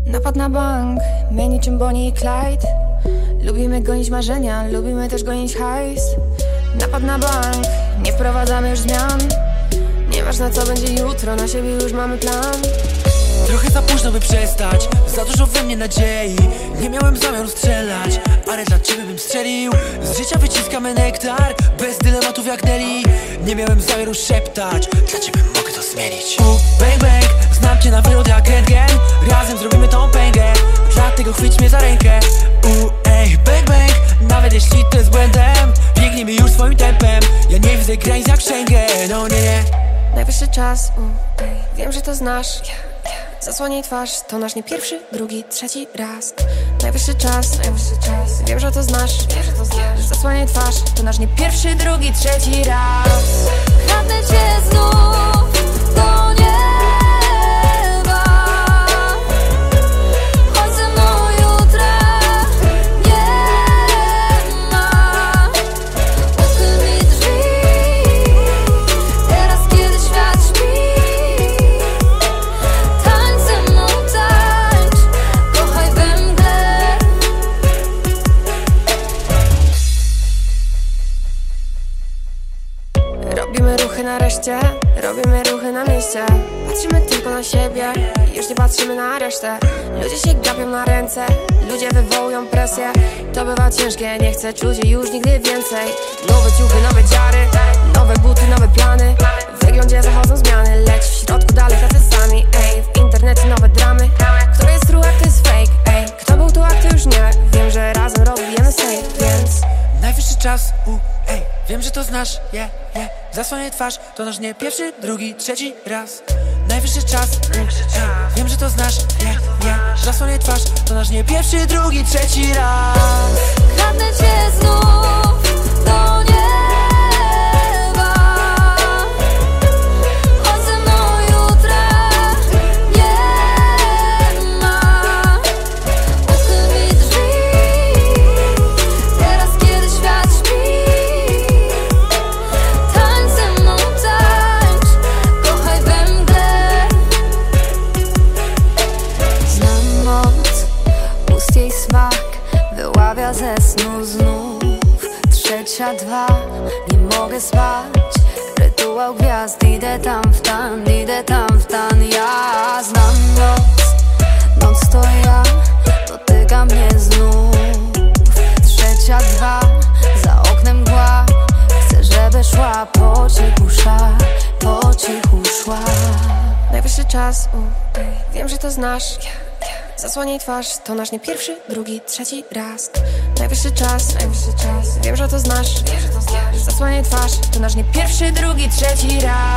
Napad na bank, my niczym Bonnie i Clyde. Lubimy gonić marzenia, lubimy też gonić hajs. Napad na bank, nie wprowadzamy już zmian. Nieważne co będzie jutro, na siebie już mamy plan. Trochę za późno by przestać, za dużo we mnie nadziei. Nie miałem zamiaru strzelać, ale dla ciebie bym strzelił. Z życia wyciskamy nektar, bez dylematów jak Nelly. Nie miałem zamiaru szeptać, dla ciebie mogę to zmienić. Bang bang, znam cię na wylot jak rentgen. Razem zrobimy tą pęgę, dlatego chwyć mnie za rękę. Ej, bang bang, nawet jeśli to jest błędem, biegnijmy już swoim tempem. Ja nie widzę granic jak Schengen, no nie. Najwyższy czas, wiem, że to znasz. Zasłaniaj twarz, to nasz nie pierwszy, drugi, trzeci raz. Najwyższy czas, wiem, że to znasz. Zasłaniaj twarz, to nasz nie pierwszy, drugi, trzeci raz. Kradnę cię znów do nieba. Chodź ze mną jutra, nie ma. Uchyl mi drzwi, teraz kiedy świat śpi. Tańcz ze mną, tańcz, kochaj we mgle. Robimy ruchy nareszcie, robimy ruchy na mieście. Patrzymy tylko na siebie, już nie patrzymy na resztę. Ludzie się gapią na ręce, ludzie wywołują presję. To bywa ciężkie, nie chcę czuć się już nigdy więcej. Nowe ciuchy, nowe dziary, nowe buty, nowe plany. W wyglądzie zachodzą zmiany, lecz w środku dalej tacy sami. Ej, w internecie nowe dramy. Kto jest true, a kto jest fake? Ej, kto był tu, a kto już nie? Wiem, że razem robimy safe, więc Najwyższy czas, ej, wiem, że to znasz, yeah. Zasłaniaj twarz, to nasz nie pierwszy, drugi, trzeci raz. Najwyższy czas, ej, wiem, że to znasz, yeah. Zasłaniaj twarz, to nasz nie pierwszy, drugi, trzeci raz. Kradnę cię znów do nieba. Chodź ze mną jutra, nie ma. Uchyl mi drzwi, teraz kiedy świat śpi. Tańcz ze mną, tańcz, kochaj we mgle. Znam moc, ust jej smak wyławia ze snu znów. 3:02, nie mogę spać. Rytuał gwiazd, idę tam w tan, idę tam w tan. Ja znam noc to ja, dotyka mnie znów. 3:02, za oknem mgła. Chcę, żeby szła po cichu szła. najwyższy czas, wiem, że to znasz. Zasłaniaj twarz, to nasz nie pierwszy, drugi, trzeci raz. Najwyższy czas, wiem, że to znasz. Zasłaniaj twarz, to nasz nie pierwszy, drugi, trzeci raz.